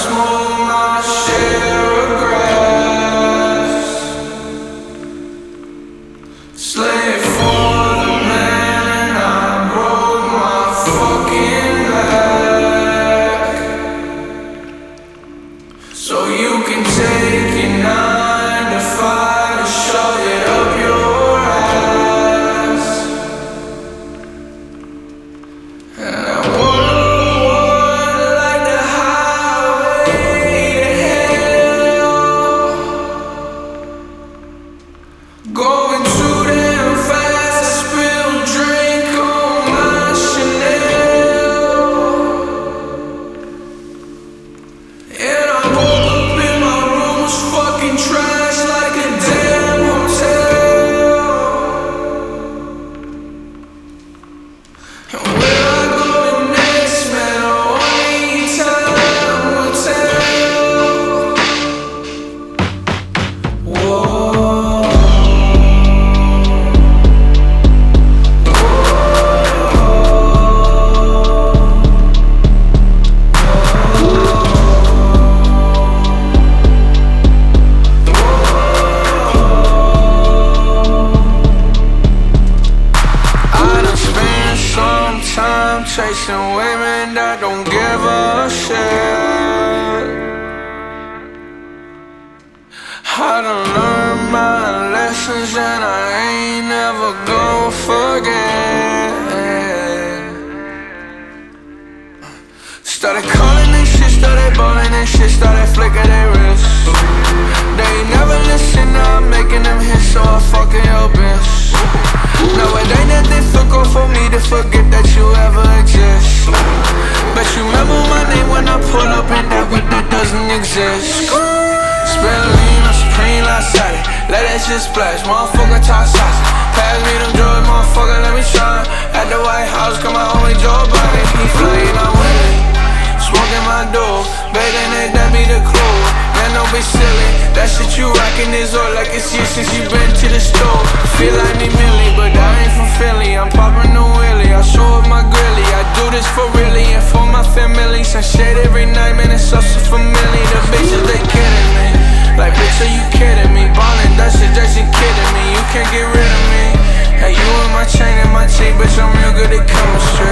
smoke my share of grass. Slave for the man, I broke my fucking back. So you can take your 9 to 5 and shove it up your ass. And I wonder like the highway to hell, going too damn fast. I spilled drink on my Chanel, and I woke up in my room was fucking trash like a damn hotel. And where I go next, man, only time will tell. Whoa. I done spent some time chasing women that don't give a shit. I done learned my lessons and I ain't never gon' forget. Started calling and shit, started balling and shit, started flicking their wrists. They ain't never listen, now I'm making them hits, so I fucking your bitch. No, it ain't that difficult for me to forget that you ever exist. Bet you remember my name when I pull up in that whip that doesn't exist. Spend lean on Supreme last Saturday, let that shit splash, motherfucker talk sauce. Pass me them drugs, motherfucker, let me try. At the White House, come my homie Joe Biden, he flying, I'm winning. Smoking my dough, bathing it, that be the clue. Man, don't be silly, that shit you rockin' is all like it's you since you been to the store. Feel like me Millie, but I ain't from Philly. I'm poppin' the wheelie, I show up my grilly. I do this for really and for my family. Some shit every night, man, it's so familiar. The bitches, they kidding me. Like, bitch, are you kidding me? Ballin', that shit, that shit kidding me. You can't get rid of me. Hey, you in my chain and my chain, bitch, I'm real good at chemistry.